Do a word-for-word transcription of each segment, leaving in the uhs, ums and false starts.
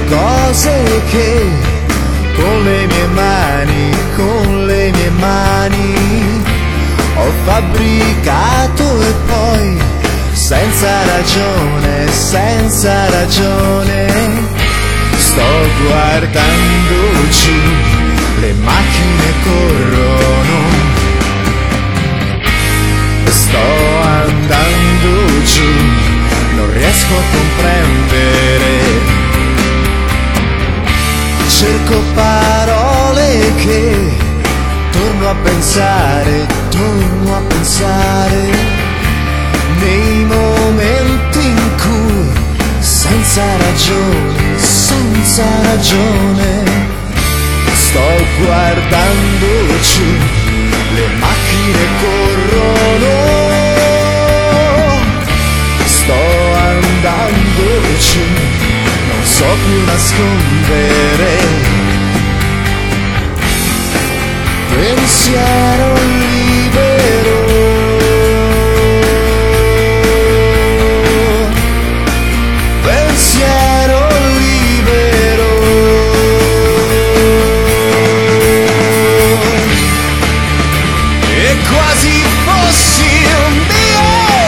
cose che con le mie mani, con le mie mani ho fabbricato e poi senza ragione, senza ragione sto guardando giù, le macchine corrono, sto andando giù, non riesco a comprendere. Cerco parole che torno a pensare, torno a pensare nei momenti in cui senza ragione, senza ragione sto guardando giù, le macchine corrono, sto andando giù, non so più nascondere. Pensiero libero, pensiero libero, e quasi fossi un dio.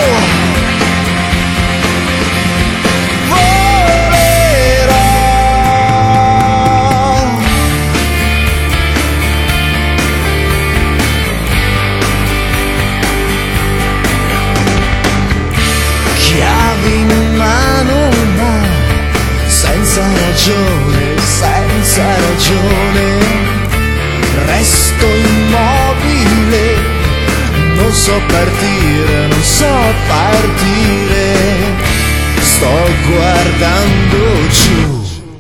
In mano ma senza ragione, senza ragione resto immobile, non so partire, non so partire, sto guardando giù.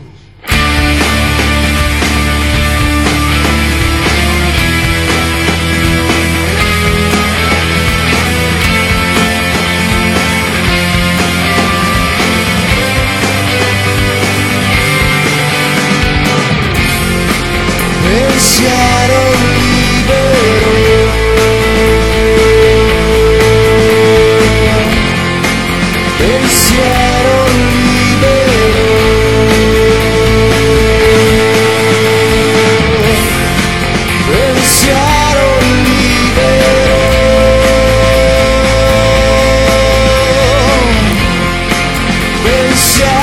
Pensiero libero, pensiero libero, pensiero libero, pensiero